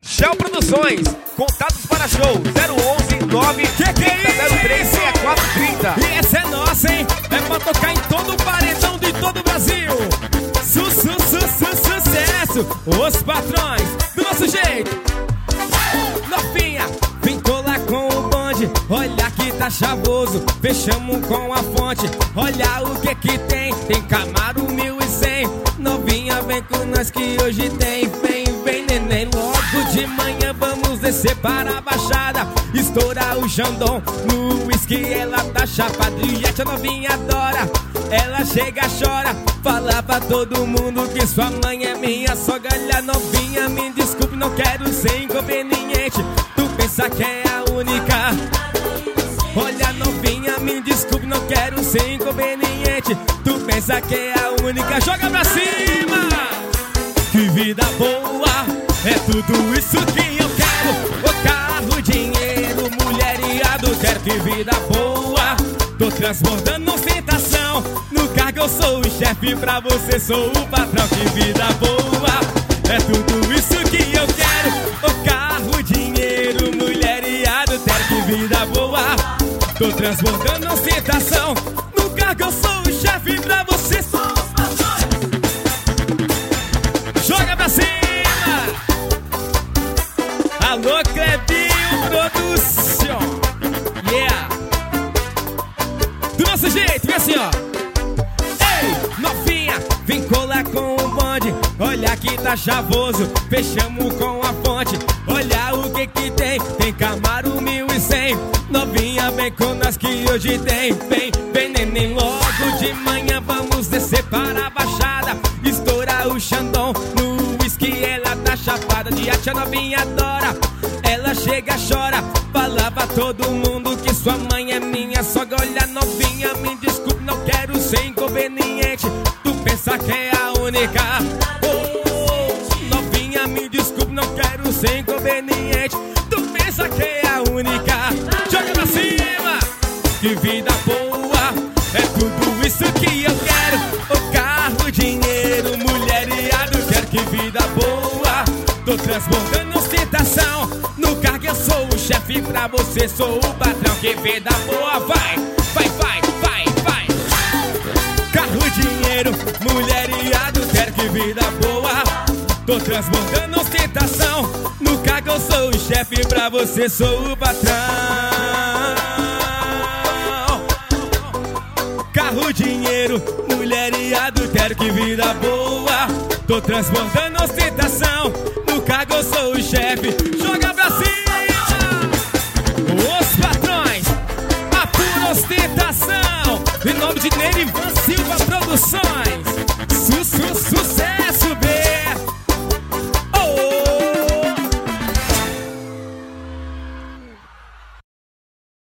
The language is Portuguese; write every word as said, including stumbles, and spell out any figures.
Shell Produções, contatos para show zero onze nove Que que é zero três seis quatro trinta. E essa é nossa, hein? É pra tocar em todo o paredão de todo o Brasil. Su, su, su, su, sucesso. Os patrões, do nosso jeito. Novinha, vem colar com o bonde. Olha que tá chavoso. Fechamos com a fonte. Olha o que que tem. Tem Camaro mil e cem. Novinha, vem com nós que hoje tem. Vem, vem, neném. Logo de manhã vamos descer para a Baixada. Estourar o Xandão. No whisky ela tá chapada. E a novinha adora. Ela chega, chora. Fala pra todo mundo que sua mãe é minha sogra. Olha, novinha, me desculpe, não quero ser inconveniente. Tu pensa que é a única. Olha, novinha, me desculpe, não quero ser inconveniente. Tu pensa que é a única. Joga pra cima. Que vida boa, é tudo isso que eu quero. O carro, dinheiro, mulher e adultério. Que vida boa, tô transbordando ostentação. No cargo eu sou o chefe, pra você sou o patrão. Que vida boa, é tudo isso que eu quero. O carro, dinheiro, mulher e adultério. Que vida boa, tô transbordando ostentação. No cargo eu sou o chefe, pra você sou o patrão. Joga pra cima. Alô, Clebinho Produção. Yeah. Do nosso jeito, vem assim, ó. Ei, novinha, vem colar com o bonde. Olha que tá chavoso. Fechamos com a fonte. Olha o que que tem. Tem Camaro mil e cem. Novinha, vem com nós que hoje tem. Vem, vem, neném, logo de manhã vamos descer para a Baixada. Estourar o Xandão. No whisky ela tá chapada. De arte a novinha adora. Ela chega, chora. Fala pra todo mundo que sua mãe é minha sogra. Olha, novinha, me desculpe, não quero ser inconveniente. Tu pensa que é a única. Oh, novinha, me desculpe, não quero ser inconveniente. Tu pensa que é a única. Joga pra cima. Que vida boa, é tudo isso que eu quero. O carro, dinheiro, mulher e adultério. Que vida boa, tô transbordando ostentação. No cargo eu sou o chefe, pra você sou o patrão. Que vida boa, vai, vai, vai, vai, vai. Carro, dinheiro, mulher e adultério. Que vida boa, tô transbordando ostentação. No cargo eu sou o chefe, pra você sou o patrão. Carro, dinheiro, mulher e adultério. Que vida boa, tô transbordando ostentação. No cargo eu sou o chefe. Joga pra cima. Os patrões, a pura ostentação. Em nome de Nerivan.